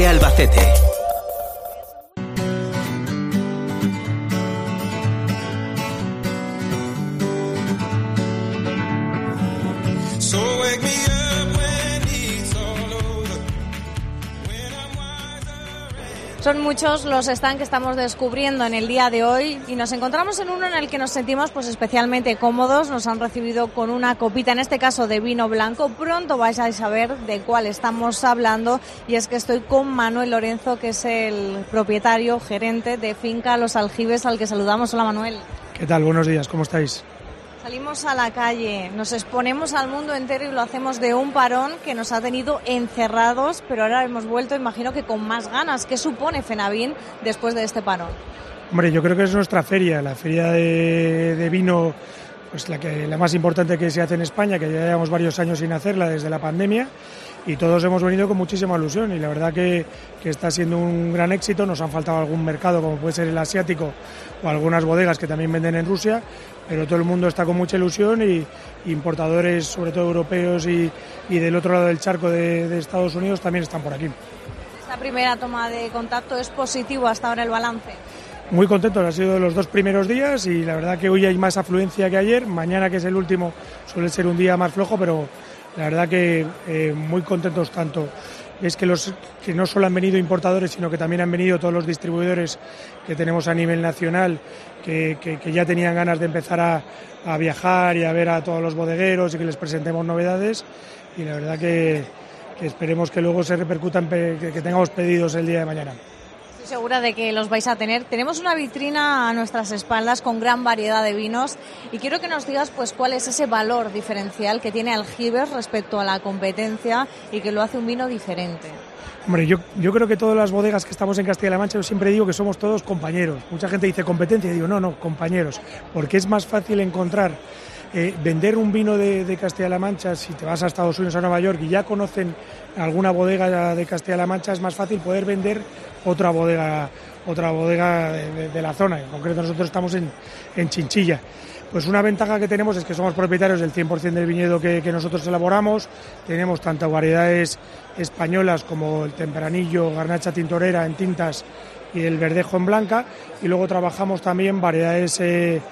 Albacete. Son muchos los stands que estamos descubriendo en el día de hoy y nos encontramos en uno en el que nos sentimos pues especialmente cómodos. Nos han recibido con una copita, en este caso de vino blanco. Pronto vais a saber de cuál estamos hablando, y es que estoy con Manuel Lorenzo, que es el propietario, gerente de Finca Los Aljibes, al que saludamos. Hola, Manuel. ¿Qué tal? Buenos días, ¿cómo estáis? Salimos a la calle, nos exponemos al mundo entero y lo hacemos de un parón que nos ha tenido encerrados, pero ahora hemos vuelto, imagino que con más ganas. ¿Qué supone FENAVIN después de este parón? Hombre, yo creo que es nuestra feria, la feria de vino, pues la más importante que se hace en España, que ya llevamos varios años sin hacerla desde la pandemia, y todos hemos venido con muchísima ilusión, y la verdad que está siendo un gran éxito. Nos han faltado algún mercado, como puede ser el asiático, o algunas bodegas que también venden en Rusia, pero todo el mundo está con mucha ilusión, y importadores, sobre todo europeos y del otro lado del charco de Estados Unidos, también están por aquí. Esta primera toma de contacto es positivo hasta ahora el balance. Muy contentos, ha sido los 2 primeros días, y la verdad que hoy hay más afluencia que ayer. Mañana, que es el último, suele ser un día más flojo, pero la verdad que muy contentos tanto. Es que no solo han venido importadores, sino que también han venido todos los distribuidores que tenemos a nivel nacional, que ya tenían ganas de empezar a viajar y a ver a todos los bodegueros y que les presentemos novedades, y la verdad que esperemos que luego se repercutan, que tengamos pedidos el día de mañana. Estoy segura de que los vais a tener. Tenemos una vitrina a nuestras espaldas con gran variedad de vinos, y quiero que nos digas pues cuál es ese valor diferencial que tiene Aljibes respecto a la competencia y que lo hace un vino diferente. Hombre, yo creo que todas las bodegas que estamos en Castilla-La Mancha, yo siempre digo que somos todos compañeros. Mucha gente dice competencia, y digo no, compañeros, porque es más fácil encontrar, vender un vino de Castilla-La Mancha. Si te vas a Estados Unidos, a Nueva York, y ya conocen alguna bodega de Castilla-La Mancha, es más fácil poder vender otra bodega de la zona. En concreto nosotros estamos en Chinchilla. Pues una ventaja que tenemos es que somos propietarios del 100% del viñedo que nosotros elaboramos. Tenemos tanto variedades españolas como el Tempranillo, Garnacha Tintorera en tintas y el Verdejo en blanca, y luego trabajamos también variedades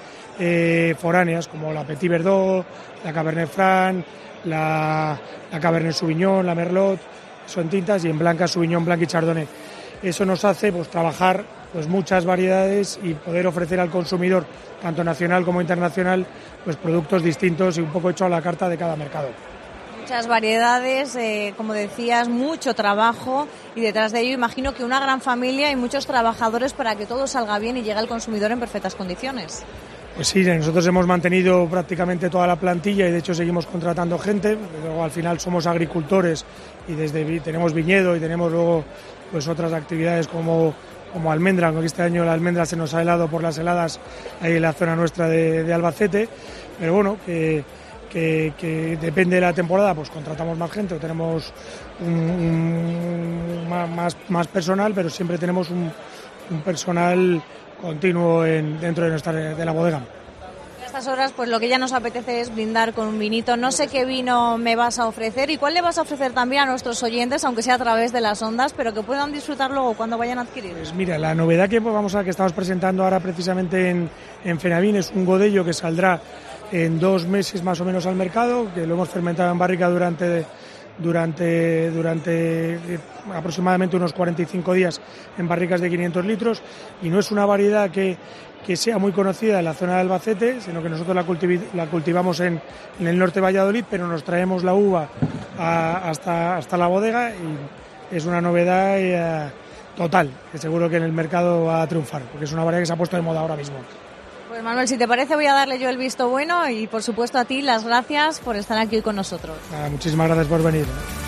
foráneas como la Petit Verdot, la Cabernet Franc, la Cabernet Sauvignon, la Merlot, son tintas, y en blanca Sauvignon Blanc y Chardonnay. Eso nos hace pues trabajar pues muchas variedades y poder ofrecer al consumidor, tanto nacional como internacional, pues productos distintos y un poco hecho a la carta de cada mercado. Muchas variedades, como decías, mucho trabajo, y detrás de ello imagino que una gran familia y muchos trabajadores para que todo salga bien y llegue al consumidor en perfectas condiciones. Pues sí, nosotros hemos mantenido prácticamente toda la plantilla, y de hecho seguimos contratando gente. Luego al final somos agricultores y tenemos viñedo, y tenemos luego pues otras actividades como almendra, aunque este año la almendra se nos ha helado por las heladas ahí en la zona nuestra de Albacete, pero bueno, que depende de la temporada, pues contratamos más gente o tenemos más personal, pero siempre tenemos un personal continuo dentro de la bodega. A estas horas pues lo que ya nos apetece es brindar con un vinito. No sé qué vino me vas a ofrecer y cuál le vas a ofrecer también a nuestros oyentes, aunque sea a través de las ondas, pero que puedan disfrutar luego cuando vayan a adquirir. Pues mira, la novedad que estamos presentando ahora precisamente en FENAVIN es un godello que saldrá en 2 meses más o menos al mercado, que lo hemos fermentado en barrica durante aproximadamente unos 45 días en barricas de 500 litros, y no es una variedad que sea muy conocida en la zona de Albacete, sino que nosotros la cultivamos en el norte de Valladolid, pero nos traemos la uva hasta la bodega, y es una novedad total, que seguro que en el mercado va a triunfar, porque es una variedad que se ha puesto de moda ahora mismo. Pues Manuel, si te parece voy a darle yo el visto bueno, y por supuesto a ti las gracias por estar aquí hoy con nosotros. Muchísimas gracias por venir.